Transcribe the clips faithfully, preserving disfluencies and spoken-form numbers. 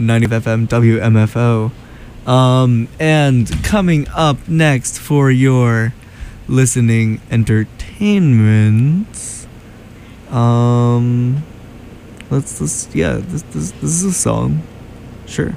ninety F M W M F O. Um, and coming up next for your listening entertainment, um, let's, let's yeah, this, this, this is a song. Sure.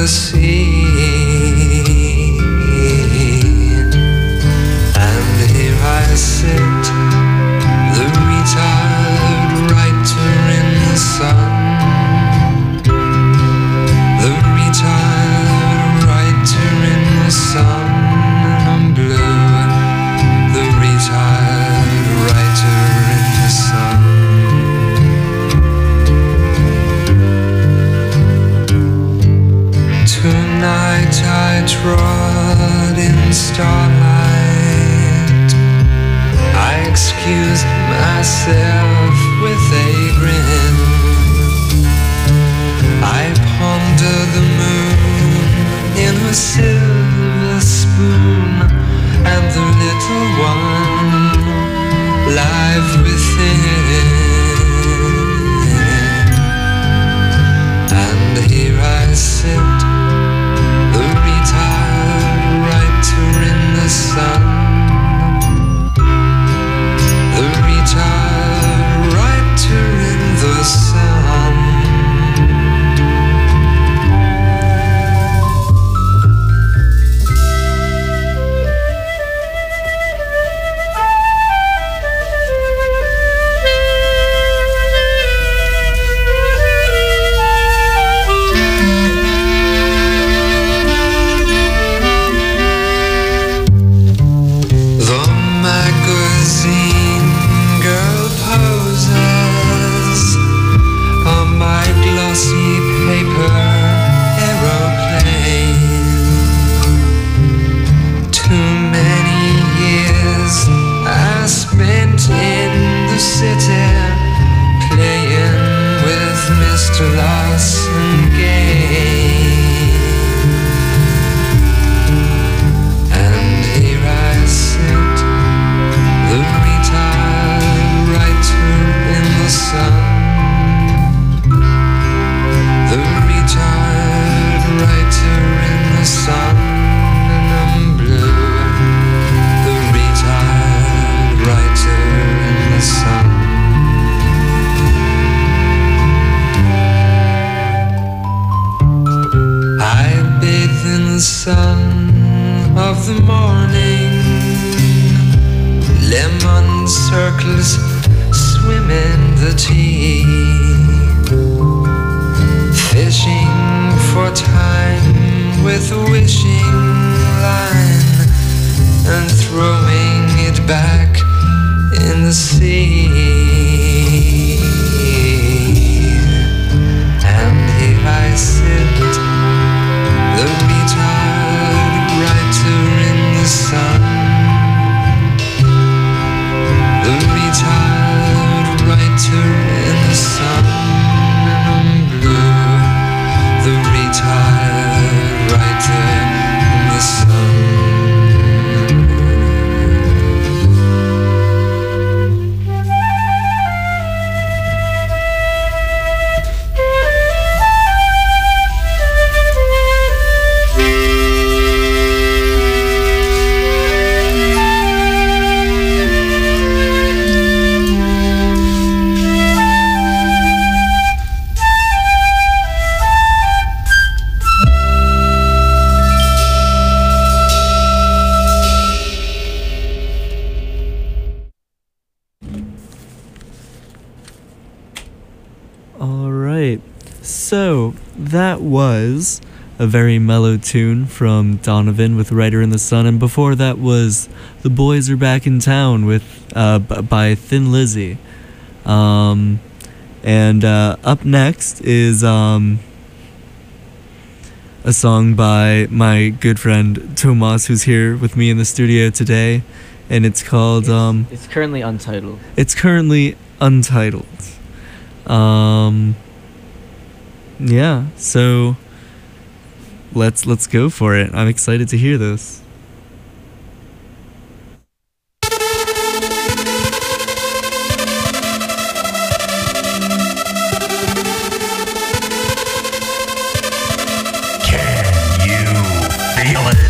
the sea. And here I sit, the retired writer in the sun. The retired writer in the sun, and I'm blue. The retired writer in the sun. Tonight I trod in starlight. I excused myself with a grin. I ponder the moon in her silver spoon, and the little one live within. And here I sit, the retired writer in the sun. The retired writer in the sun. So, that was a very mellow tune from Donovan with Writer in the Sun, and before that was The Boys Are Back in Town with uh, b- by Thin Lizzy. Um, and uh, up next is um, a song by my good friend Tomas, who's here with me in the studio today, and it's called... It's, um, it's currently untitled. It's currently untitled. Um... Yeah, so let's let's go for it. I'm excited to hear this. Can you feel it?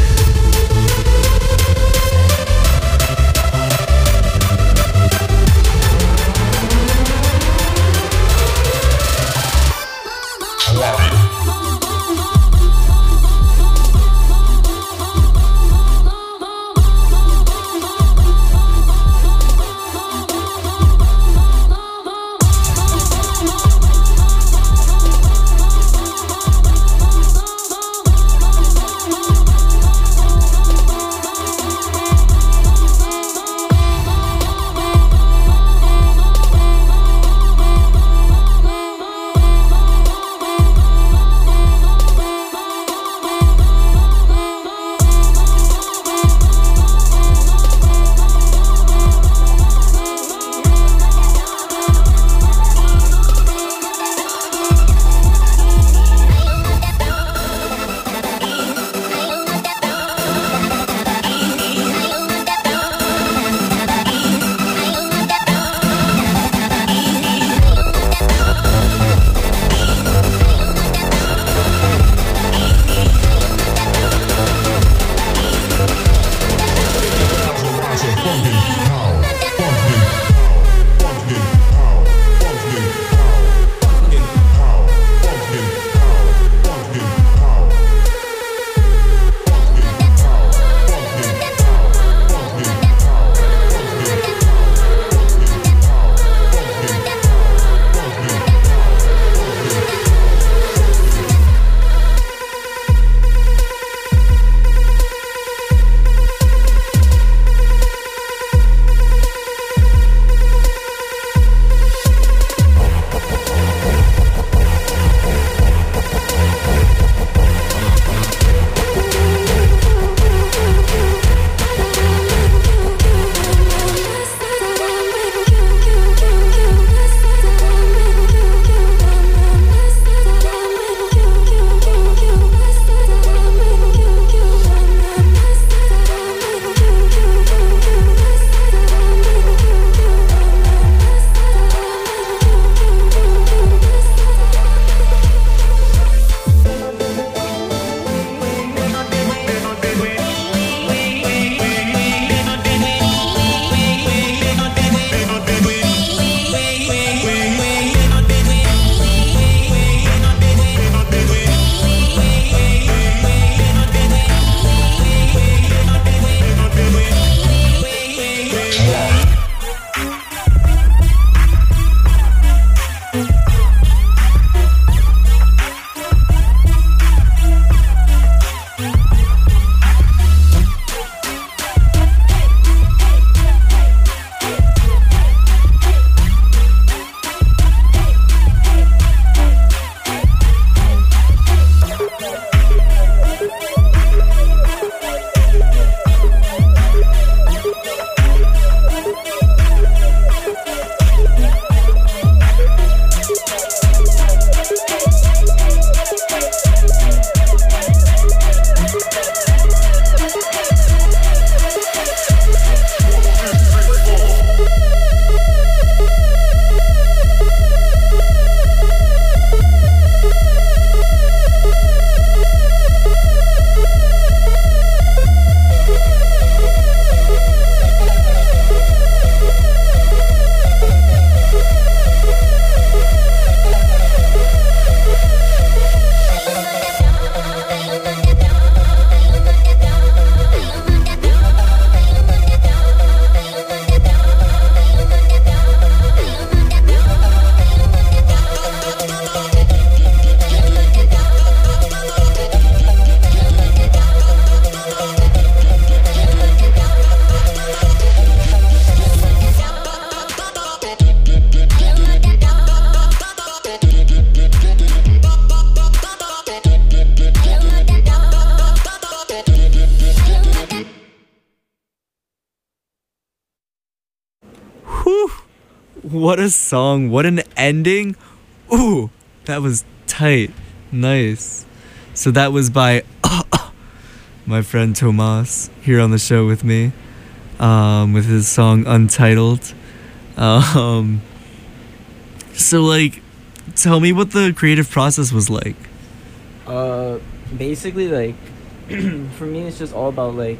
What a song. What an ending. Ooh, that was tight. Nice. So that was by my friend Tomas here on the show with me, um, with his song Untitled. Um, so, like, tell me what the creative process was like. Uh, basically, like, for me, it's just all about, like,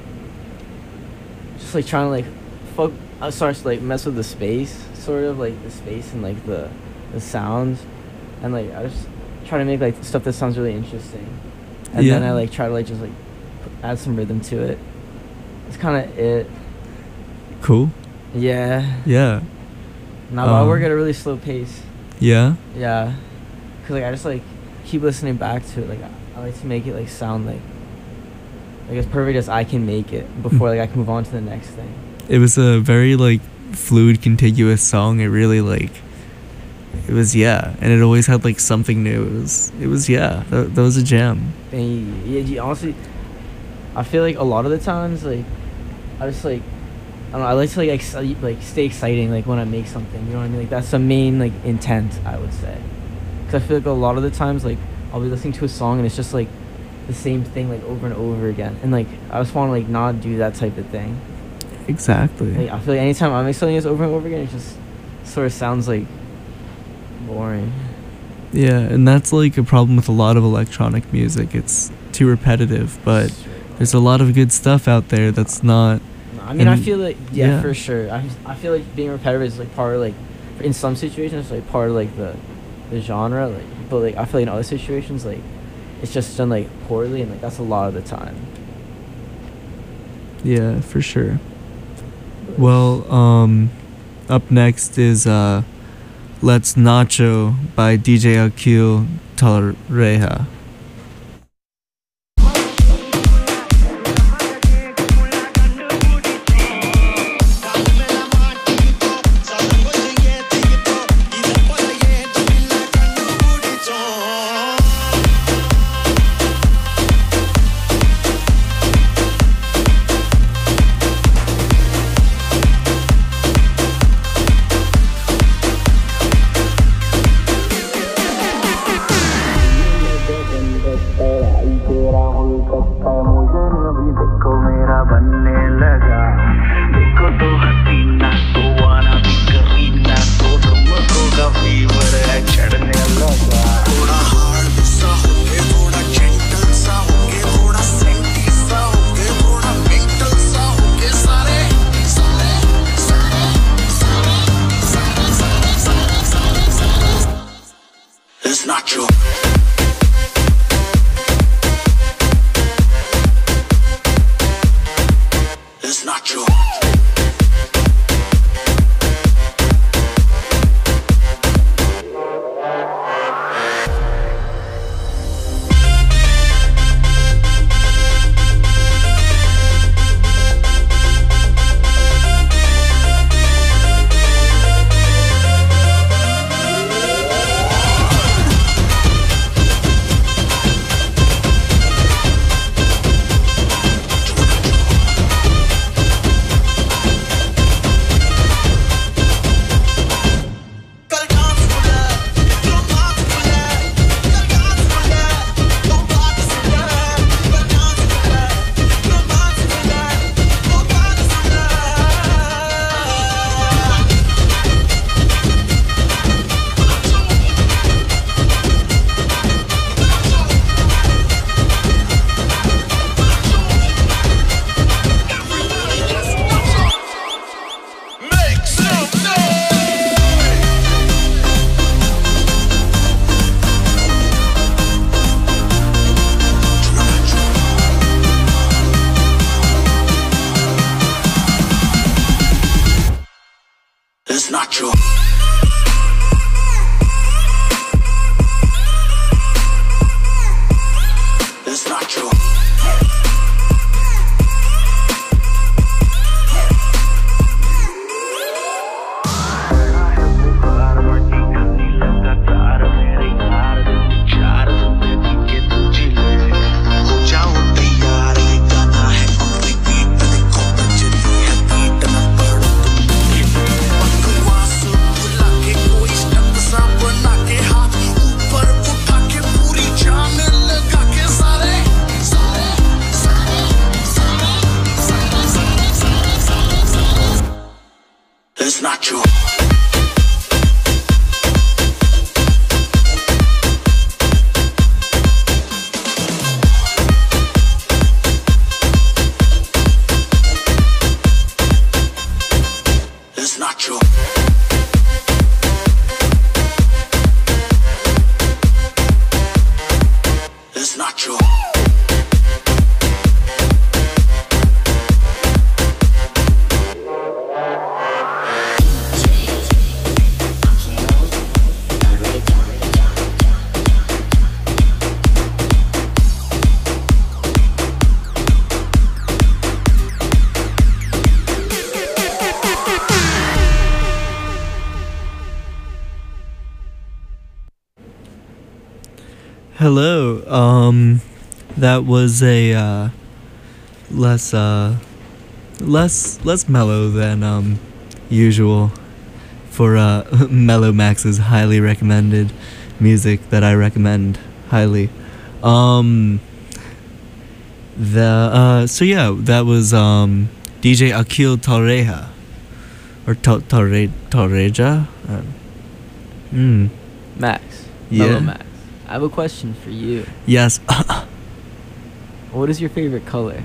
just, like, trying to, like, fuck, I started to, like, mess with the space, sort of, like, the space and, like, the, the sounds, and, like, I just try to make, like, stuff that sounds really interesting, and Yeah. then I, like, try to, like, just, like, put, add some rhythm to it. It's kind of it. Cool. Yeah. Yeah. Now, I Um, work at a really slow pace. Yeah. Yeah. Because, like, I just, like, keep listening back to it. Like, I, I like to make it, like, sound, like, like, as perfect as I can make it before, like, I can move on to the next thing. It was a very, like, fluid, contiguous song. It really, like, it was, yeah. And it always had, like, something new. It was, it was yeah. That, that was a jam. And, yeah, you- honestly, I feel like a lot of the times, like, I just, like, I don't know, I like to, like, exci- like, stay exciting, like, when I make something, you know what I mean? Like, that's the main, like, intent, I would say. Because I feel like a lot of the times, like, I'll be listening to a song and it's just, like, the same thing, like, over and over again. And, like, I just want to, like, not do that type of thing. Exactly. Like, I feel like anytime I make something that's over and over again, it just sort of sounds, like, boring. Yeah, and that's, like, a problem with a lot of electronic music. It's too repetitive, but there's a lot of good stuff out there that's not. I mean, I and- feel like, yeah, yeah. for sure. I, I feel like being repetitive is, like, part of, like, in some situations, it's, like, part of, like, the, the genre. Like, but, like, I feel like in other situations, like, it's just done, like, poorly, and, like, that's a lot of the time. Yeah, for sure. Well, um, up next is uh, Let's Nacho by D J Akil Talreja. It's not true. It's not true. hello. Um, that was a uh, less uh, less less mellow than um usual for uh Mellow Max's highly recommended music that I recommend highly. Um, the uh, so yeah, that was um D J Akil Torreja or Ta- Torre Torreja. Uh, Hmm. Max. Yeah. Mellow Max. I have a question for you. Yes. What is your favorite color?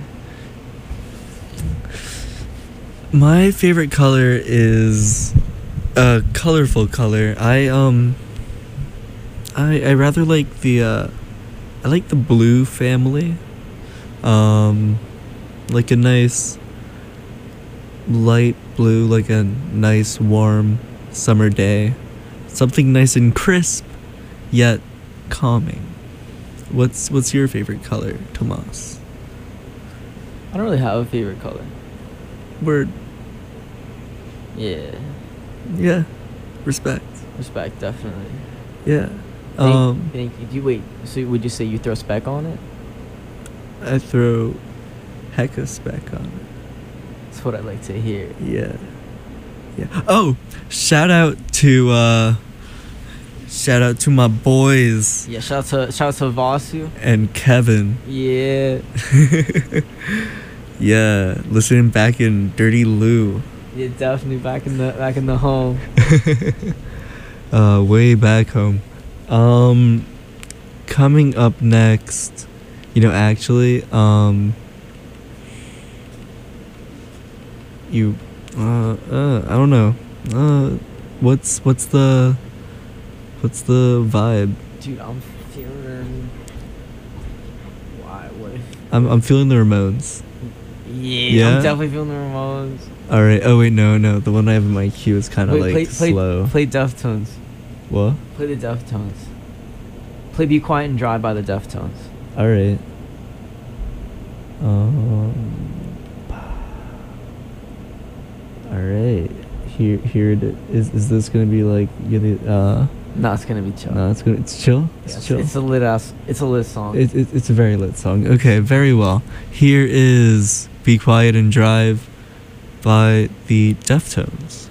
My favorite color is a colorful color. I um I I rather like the uh I like the blue family. Um like a nice light blue, like a nice warm summer day. Something nice and crisp yet calming. What's what's your favorite color, Tomas? I don't really have a favorite color. Word. Yeah. Yeah. Respect. Respect, definitely. Yeah. Thank, Um thank you. Do you wait? So would you say you throw spec on it? I throw hecka spec on it. That's what I like to hear. Yeah. Yeah. Oh, shout out to uh shout out to my boys Yeah. Shout out to shout out to Vasu. and Kevin. Yeah. Yeah, listening back in Dirty Lou. Yeah, definitely back in the back in the home. uh way back home. Um coming up next, you know, actually, um you uh uh I don't know. Uh what's what's the what's the vibe? Dude, I'm feeling. Why? What? I'm I'm feeling the Ramones. Yeah, Yeah? I'm definitely feeling the Ramones. All right. Oh wait, no, no. The one I have in my queue is kind of Wait, like play, play, slow. Play Deftones. What? Play the Deftones. Play "Be Quiet and Dry" by the Deftones. All right. Um. All right. Here, here it is. Is this gonna be like you? Uh. No, it's gonna be chill. No, it's gonna. It's chill. It's Yes, chill. It's a lit ass. It's a lit song. It, it, it's a very lit song. Okay, very well. Here is "Be Quiet and Drive" by the Deftones.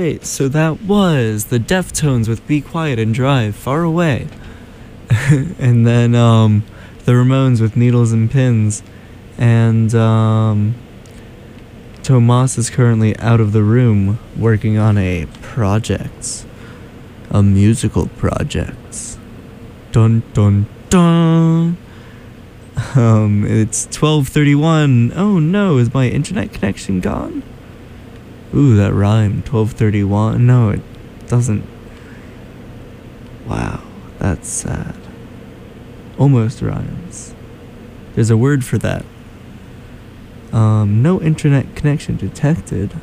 right, so that was the Deftones with Be Quiet and Drive Far Away. And then um, the Ramones with Needles and Pins. And um, Tomas is currently out of the room working on a project. A musical project. Dun dun dun. Um, it's twelve thirty-one. Oh no, is my internet connection gone? Ooh, that rhymed. twelve thirty-one. No, it doesn't. Wow, that's sad. Almost rhymes. There's a word for that. Um, no internet connection detected.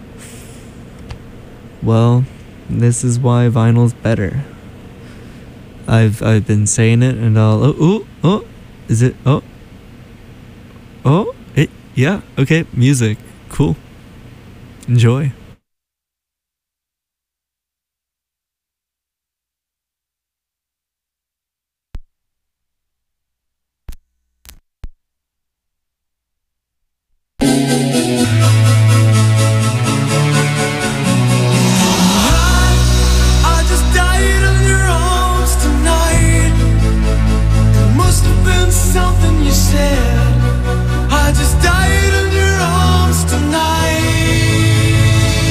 Well, this is why vinyl's better. I've I've been saying it, and I'll. Oh, oh, oh. Is it? Oh. Oh. It. Yeah. Okay. Music. Cool. Enjoy. I just died in your arms tonight. It must have been something you said. I just died in your arms tonight.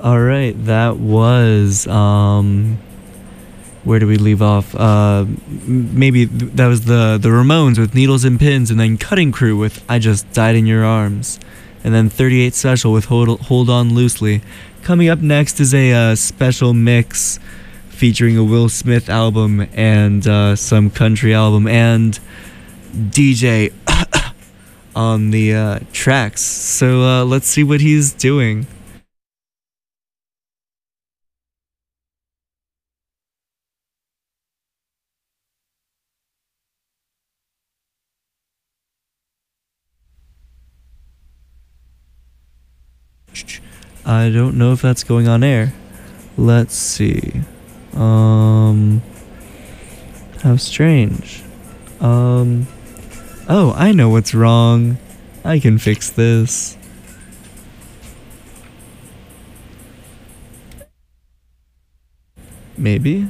All right, that was um, where do we leave off? Uh, m- maybe th- that was the the Ramones with Needles and Pins, and then Cutting Crew with I Just Died in Your Arms, and then thirty-eight Special with Hold Hold On Loosely. Coming up next is a uh, special mix featuring a Will Smith album and uh, some country album and D J on the uh, tracks. So uh, let's see what he's doing. I don't know if that's going on air. Let's see. Um, how strange. Um, oh, I know what's wrong. I can fix this. Maybe?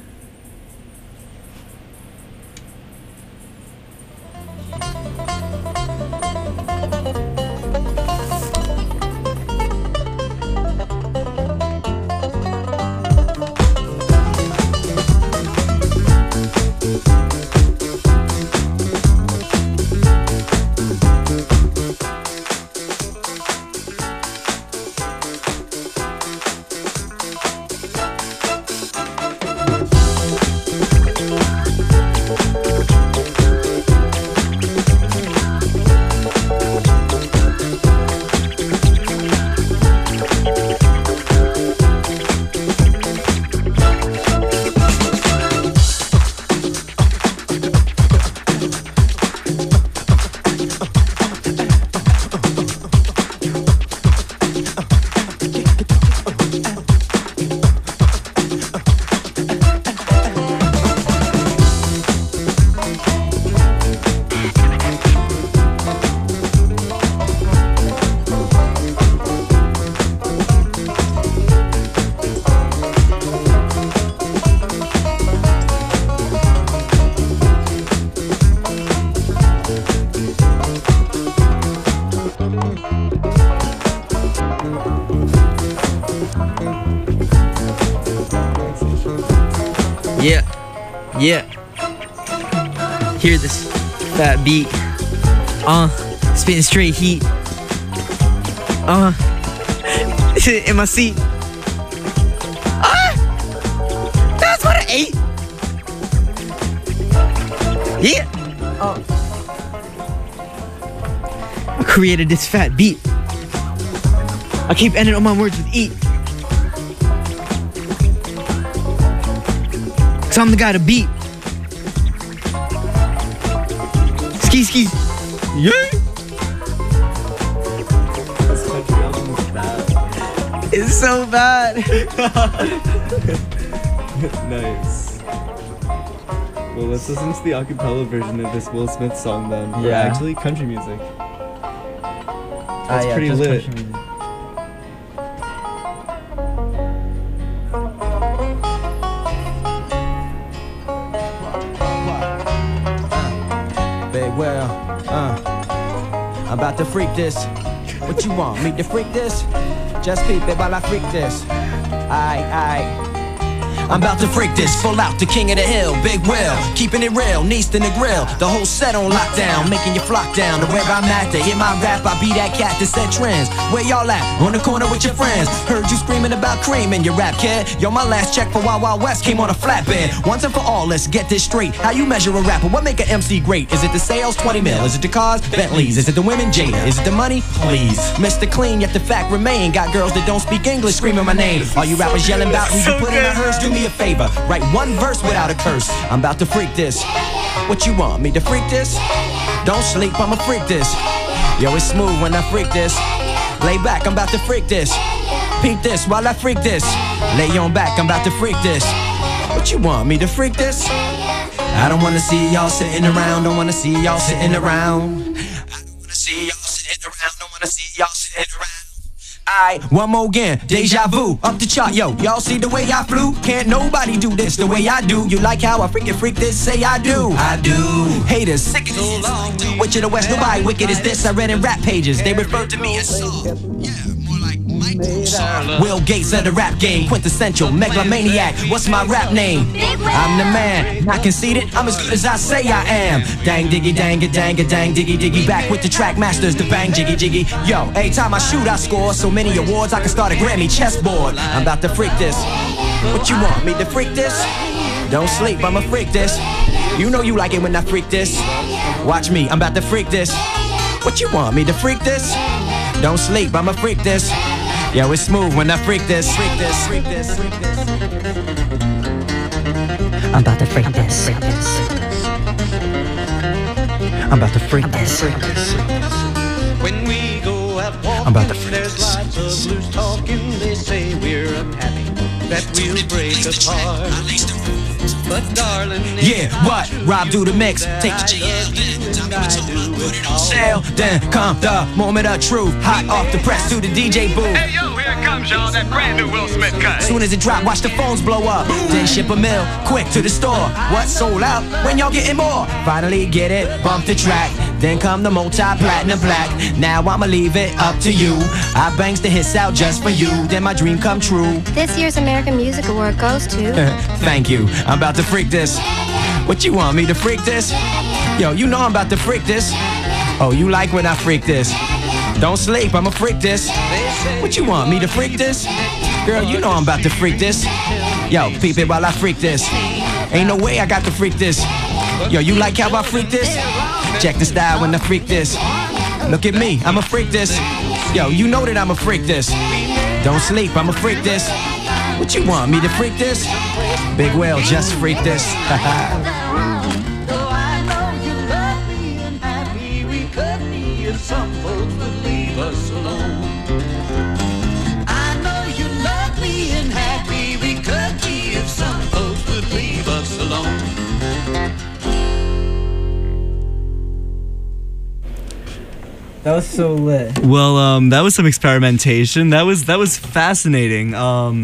Yeah, yeah. Hear this fat beat. Uh, spitting straight heat. Uh, in my seat. Ah, that's what I ate. Yeah. Uh, I created this fat beat. I keep ending all my words with eat. Cause I'm the guy to beat. Ski ski. Yeah. It's so bad. Nice. Well, let's listen to the acapella version of this Will Smith song then. For Yeah. actually country music. Ah, That's yeah, pretty just lit. country music. Big Will, uh, I'm about to freak this. What you want, me to freak this? Just peep it while I freak this. Aight, aight. I'm about to freak this, full out, the king of the hill, Big Will, keeping it real, Neast in the grill, the whole set on lockdown, making you flock down to where I'm at. To hit my rap, I be that cat that set trends. Where y'all at? On the corner with your friends. Heard you screaming about cream in your rap, kid. Yo, my last check for Wild Wild West came on a flatbed. Once and for all, let's get this straight. How you measure a rapper? What make an M C great? Is it the sales? twenty mil. Is it the cars? Bentleys. Is it the women? Jada. Is it the money? Please. Mister Clean, yet the fact remain. Got girls that don't speak English screaming my name. All you rappers yelling about who you put in a hearse, do me a favor. Write one verse without a curse. I'm about to freak this. What you want, me to freak this? Don't sleep, I'ma freak this. Yo, it's smooth when I freak this. Lay back, I'm about to freak this. Peep this while I freak this. Lay on back, I'm about to freak this. What you want, me to freak this? I don't wanna see y'all sitting around. Don't wanna see y'all sitting around. I don't wanna see y'all sitting around. Don't wanna see y'all sitting around. Aight, one more again, deja vu, up the chart, yo. Y'all see the way I flew? Can't nobody do this the way I do. You like how I freaking freak this? Say I do. I do. Haters, sick of this. Witch of the West, nobody wicked as this. I read in rap pages, they refer to me as Saul. Yeah, more like Mike. Will Gates of the rap game, quintessential megalomaniac. What's my rap name? I'm the man, not conceited, I'm as good as I say I am. Dang diggy dang it dang it dang diggy diggy. Back with the track masters, the bang jiggy jiggy. Yo, every time I shoot I score so many awards I can start a Grammy chessboard. I'm about to freak this. What you want me to freak this? Don't sleep, I'ma freak this. You know you like it when I freak this. Watch me, I'm about to freak this. What you want me to freak this? Don't sleep, I'ma freak this. Yo, it's smooth when I freak this. Freak this, freak this, freak this. I'm about to freak this. I'm about to freak this. When we go out walking, I'm about to freak there's this. lots of loose talking. They say we're unhappy, that we'll break apart. But darling, Yeah, what? Rob do the mix. Take the G L, then tell me what's on, put it on sale. Then come the moment of truth. Hot off the press to the D J booth. Hey yo, here it comes, y'all, that brand new Will Smith cut. Soon as it drop, watch the phones blow up. Then ship a mill, quick to the store. What sold out? When y'all getting more? Finally get it, bump the track. Then come the multi-platinum black. Now I'ma leave it up to you. I bangs the hits out just for you. Then my dream come true. This year's American Music Award goes to... Thank you. I'm about to freak this. What you want me to freak this? Yo, you know I'm about to freak this. Oh, you like when I freak this? Don't sleep, I'ma freak this. What you want me to freak this? Girl, you know I'm about to freak this. Yo, peep it while I freak this. Ain't no way I got to freak this. Yo, you like how I freak this? Check the style when I freak this. Look at me, I'ma freak this. Yo, you know that I'ma freak this. Don't sleep, I'ma freak this. What you want me to freak this? Big Will, just freak this. though I know you love me and happy we could be if some folks would leave us alone. I know you love me and happy we could be if some folks would leave us alone. That was so lit. Well, um, that was some experimentation. That was that was fascinating. Um,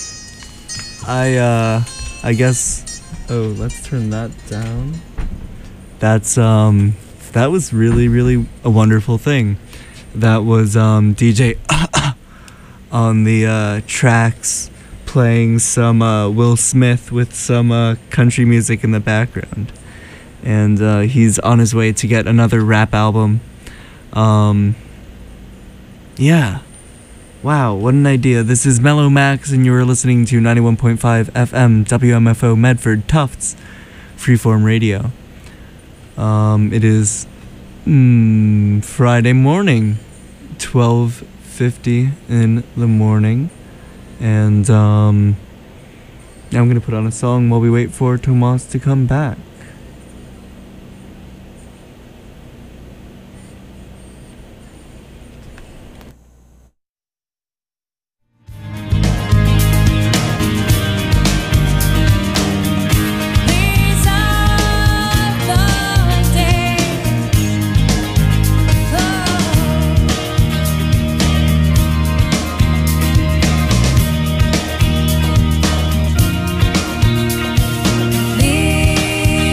I uh, I guess. Oh, let's turn that down. That's um, that was really really a wonderful thing. That was um, D J on the uh, tracks playing some uh, Will Smith with some uh, country music in the background, and uh, he's on his way to get another rap album. Um, yeah. Wow, what an idea. This is Mellow Max, and you are listening to ninety-one point five F M W M F O Medford Tufts Freeform Radio. Um, it is mm, Friday morning, twelve fifty in the morning, and um, now I'm going to put on a song while we wait for Tomas to come back. These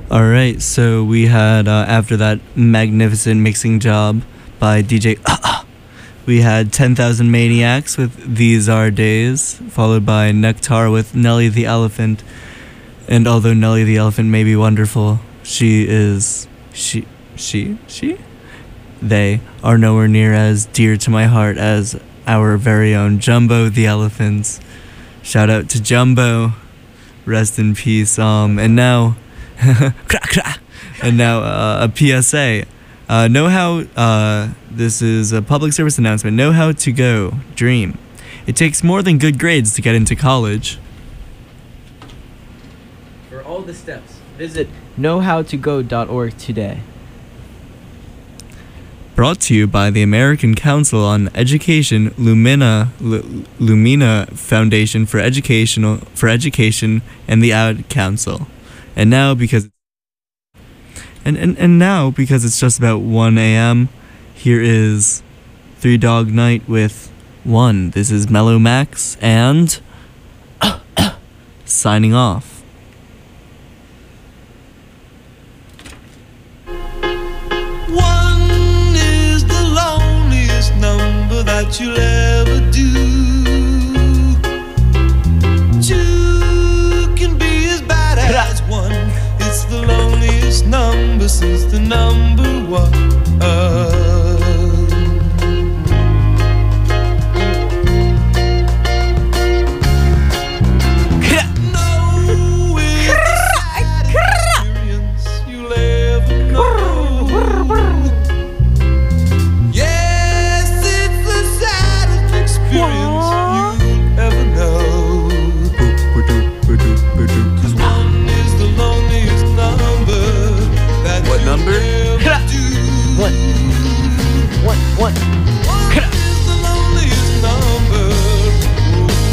All right, so we had, uh, after that magnificent mixing job by D J, we had ten thousand Maniacs with These Are Days, followed by Nectar with Nelly the Elephant. And although Nelly the Elephant may be wonderful, she is, she, she, she? They are nowhere near as dear to my heart as our very own Jumbo the Elephants. Shout out to Jumbo. Rest in peace. Um, and now... and now uh, a P S A. Uh, know how, uh, this is a public service announcement. Know how to go, dream. It takes more than good grades to get into college. For all the steps, visit know how to go dot org today. Brought to you by the American Council on Education, Lumina L- Lumina Foundation for Educational for Education, and the Ad Council. And now because and, and, and now because it's just about one a.m., here is Three Dog Night with one. This is Mellow Max and signing off.